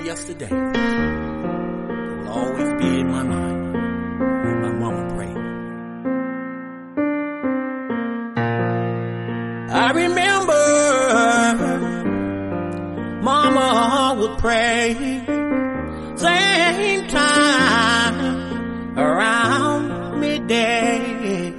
yesterday will always be in my mind. My mama prayed. I remember mama would pray same time around midday.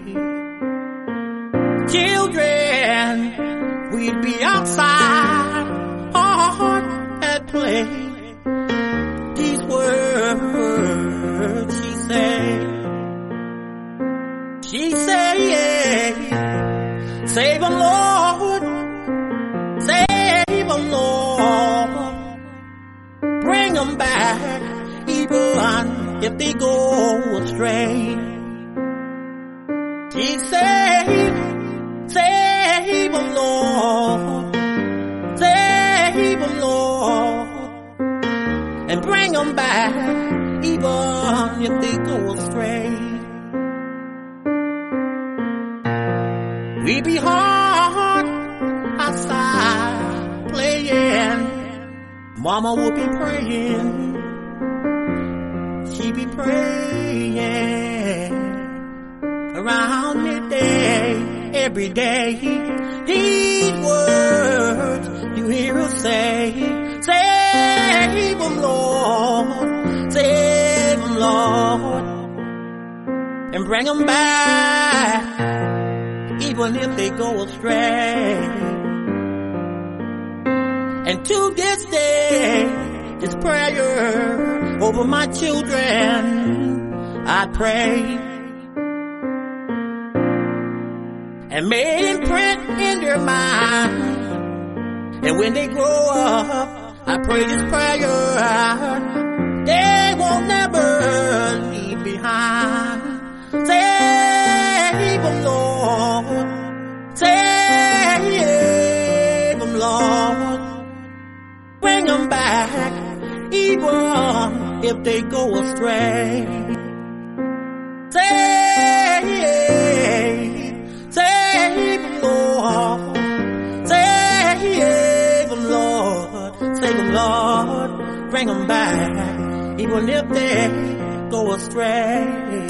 Children, we'd be outside hard at play. These words she said, save 'em Lord, save 'em Lord, bring 'em back even if they go astray. She said, save 'em Lord, save 'em Lord, and bring 'em back even if they go astray. We be hard outside playing, mama would be praying, she be praying around midday every day. These words you hear her say, save 'em Lord, save 'em Lord, and bring 'em back even if they go astray. And to this day, this prayer over my children I pray, and may imprint in their mind. And when they grow up, I pray this prayer they won't never leave behind. Save 'em Lord, save 'em Lord, bring 'em back even if they go astray. Save 'em Lord, save 'em Lord, save 'em Lord, bring 'em back even if they go astray.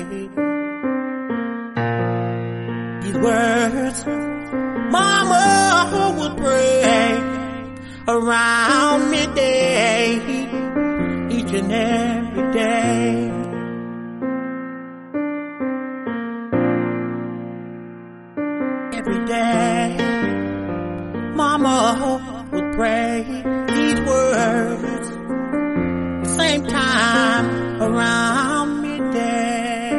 These words mama would pray around midday each and every day. Every day mama would pray these words same time around midday.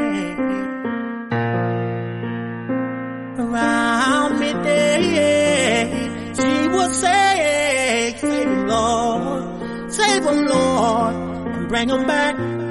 Around midday she would say, save 'em Lord, and bring 'em back